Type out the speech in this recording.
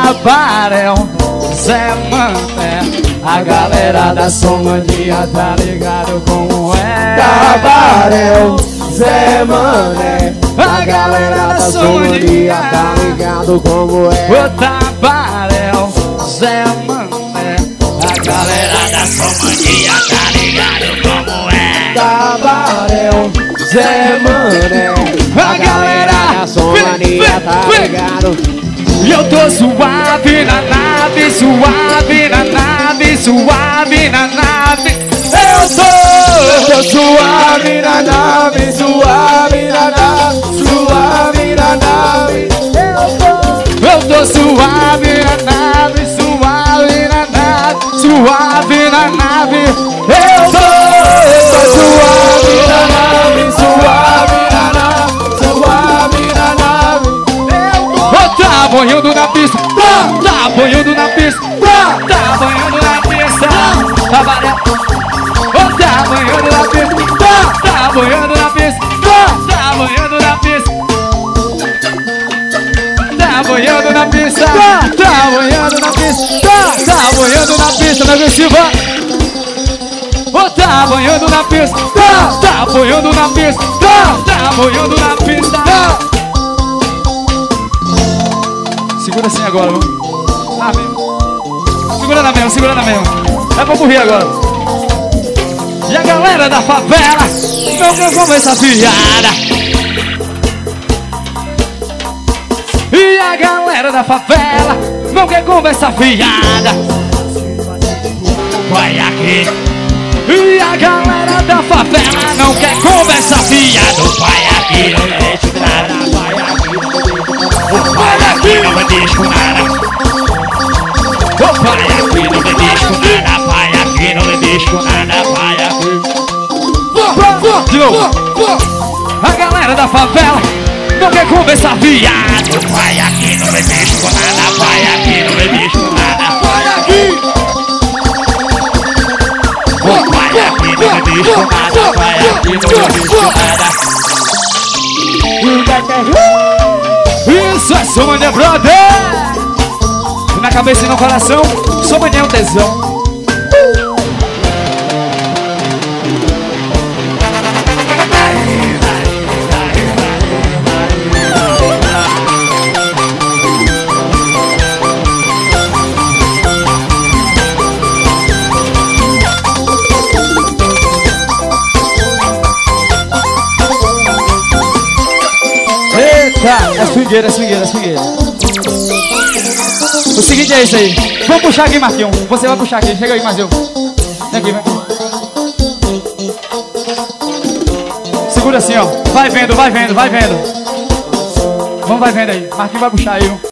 Tabaréu, Zé Mané, a galera da Somania tá ligado como é. Tabaréu, Zé Mané, a galera da Somania tá ligado como é. O Tabaréu, Zé Mané, a galera da Somania tá ligado como é. Tabaréu, Zé Mané, a galera da Somania tá ligado. E eu tô suave na nave, suave na nave, suave na nave. Eu tô suave na nave, suave na nave, suave na nave. Eu tô suave na nave, suave na nave, suave na nave. Eu tô suave na nave, suave na nave, suave na nave. Tá boiando na pista, tá boiando na pista, tá boiando na pista. Tabaréu, tá boiando na pista, tá boiando na pista, tá boiando na pista, tá boiando na pista, tá boiando na pista, tá boiando na pista, na agressiva. Tá boiando na pista, tá boiando na pista, tá boiando na pista. Segura assim agora, vamos. Ah, mesmo. Segura na mesma, segura na mesma. É pra morrer agora. E a galera da favela não quer comer essa piada. E a galera da favela não quer comer essa fiada. Vai aqui. E a galera da favela não quer conversa fiada. Vai aqui, não deixa nada. Vai aqui, não me deixa nada. Vai aqui, não me deixa nada. Vai aqui, não me deixa nada. Vai aqui. De novo. A galera da favela não quer conversar viado. Vai aqui, não me deixa nada. Vai aqui, não me deixa nada. Vai aqui. Vai aqui, não me deixa nada. Vai aqui, não me deixa nada. Isso é Somania, brother! Na cabeça e no coração, Somania é um tesão. Eita, é swingueira, é swingueira, é swingueira. O seguinte é isso aí. Vamos puxar aqui, Marquinhos. Você vai puxar aqui. Chega aí, Marquinhos. Vem aqui, vem aqui. Segura assim, ó. Vai vendo, vai vendo, vai vendo. Vamos, vai vendo aí. Marquinhos vai puxar aí.